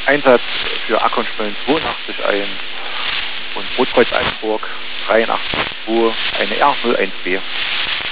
Einsatz für Acker und Schmollen 82.1 und Rotkreuz Eisenburg 83.2, eine R012.